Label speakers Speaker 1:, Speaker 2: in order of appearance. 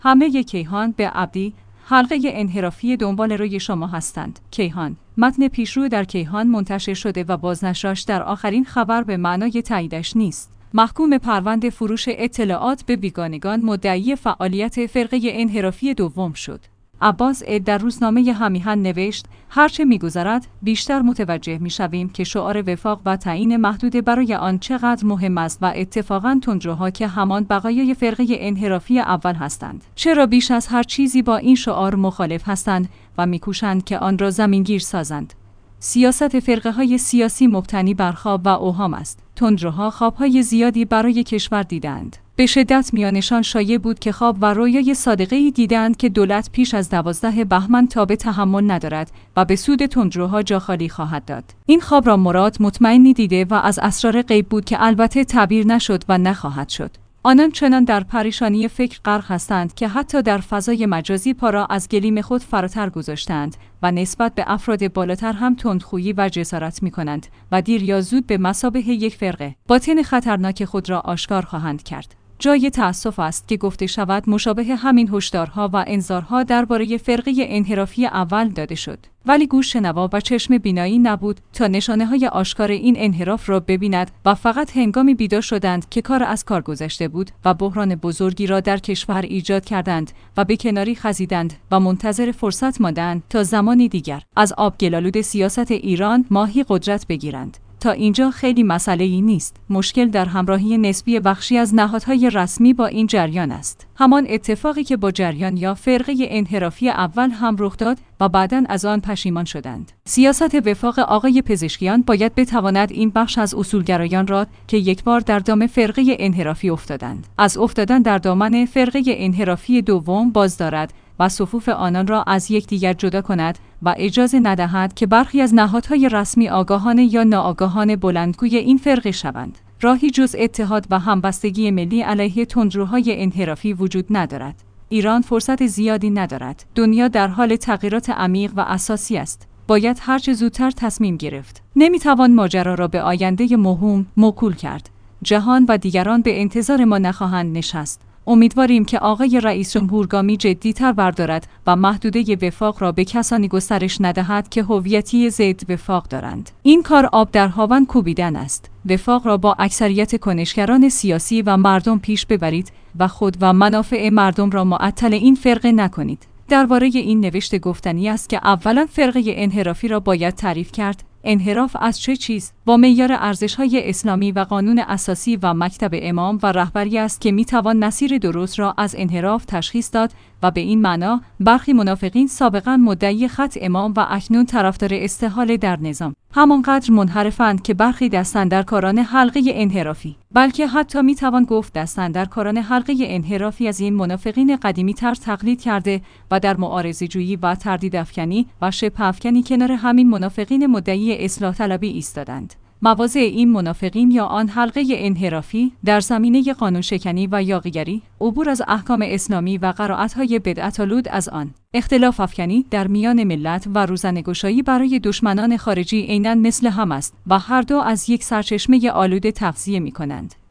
Speaker 1: حمله کیهان به عبدی، حلقه انحرافی دنبال روی شما هستند. کیهان. متن پیشرو در کیهان منتشر شده و بازنشرش در آخرین خبر به معنای تاییدش نیست. محکوم پرونده فروش اطلاعات به بیگانگان مدعی فعالیت فرقه انحرافی دوم شد. عباس عید در روزنامه همیهن نوشت: هرچه می‌گذرد بیشتر متوجه می‌شویم که شعار وفاق و تعیین محدوده برای آن چقدر مهم است و اتفاقاً تندروها که همان بقایای فرقه انحرافی اول هستند، چرا بیش از هر چیزی با این شعار مخالف هستند و می‌کوشند که آن را زمینگیر سازند. سیاست فرقه‌های سیاسی مبتنی بر خواب و اوهام است. تندروها خواب‌های زیادی برای کشور دیدند. به شدت میانشان شایع بود که خواب و رویای صادقه‌ای دیدند که دولت پیش از 12 بهمن تاب تحمل ندارد و به سود تندروها جا خالی خواهد داد. این خواب را مراد مطمئنی دیده و از اسرار غیب بود که البته تعبیر نشد و نخواهد شد. آنان چنان در پریشانی فکر غرق هستند که حتی در فضای مجازی پا را از گلیم خود فراتر گذاشتند و نسبت به افراد بالاتر هم تندخویی و جسارت می‌کنند و دیر یا زود به مثابه یک فرقه باطن خطرناک خود را آشکار خواهند کرد. جای تأسف است که گفته شود مشابه همین هشدارها و انذارها درباره فرقه انحرافی اول داده شد، ولی گوش شنوا و چشم بینایی نبود تا نشانه‌های آشکار این انحراف را ببیند و فقط هنگامی بیدار شدند که کار از کار گذشته بود و بحران بزرگی را در کشور ایجاد کردند و به کناری خزیدند و منتظر فرصت ماندند تا زمانی دیگر از آبگلالود سیاست ایران ماهی قدرت بگیرند. تا اینجا خیلی مسئله‌ای نیست. مشکل در همراهی نسبی بخشی از نهادهای رسمی با این جریان است. همان اتفاقی که با جریان یا فرقه انحرافی اول هم رخ داد و بعداً از آن پشیمان شدند. سیاست وفاق آقای پزشکیان باید بتواند این بخش از اصولگرایان را که یکبار در دام فرقه انحرافی افتادند، از افتادن در دامن فرقه انحرافی دوم باز دارد و صفوف آنان را از یکدیگر جدا کند و اجازه ندهد که برخی از نهادهای رسمی آگاهانه یا ناآگاهانه بلندگوی این فرقه شوند. راهی جز اتحاد و همبستگی ملی علیه تندروهای انحرافی وجود ندارد. ایران فرصت زیادی ندارد. دنیا در حال تغییرات عمیق و اساسی است. باید هرچه زودتر تصمیم گرفت. نمیتوان ماجرا را به آینده موهوم موکول کرد. جهان و دیگران به انتظار ما نخواهند نشست. امیدواریم که آقای رئیس جمهور گامی جدی‌تر بردارد و محدوده وفاق را به کسانی گسترش ندهد که هویتی ضد وفاق دارند. این کار آب در هاون کوبیدن است. وفاق را با اکثریت کنشگران سیاسی و مردم پیش ببرید و خود و منافع مردم را معطل این فرقه نکنید. درباره این نوشته گفتنی است که اولا فرقه انحرافی را باید تعریف کرد. انحراف از چه چیز؟ با معیار ارزش‌های اسلامی و قانون اساسی و مکتب امام و رهبری است که می‌توان مسیر درست را از انحراف تشخیص داد و به این معنا برخی منافقین سابقاً مدعی خط امام و اکنون طرفدار استحاله در نظام همانقدر منحرفند که برخی دستاندرکاران حلقه انحرافی، بلکه حتی می‌توان گفت دستاندرکاران حلقه انحرافی از این منافقین قدیمی‌تر تقلید کرده و در معارضه‌جویی و تردیدافکنی و شبه‌افکنی کنار همین منافقین مدعی اصلاح طلبی ایستادند. مواضع این منافقین یا آن حلقه انحرافی در زمینه قانون شکنی و یاغیگری، عبور از احکام اسلامی و قرائت‌های بدعت‌آلود از آن، اختلاف افکنی در میان ملت و روزنه‌گشایی برای دشمنان خارجی عیناً مثل هم است و هر دو از یک سرچشمه آلوده تغذیه می‌کنند.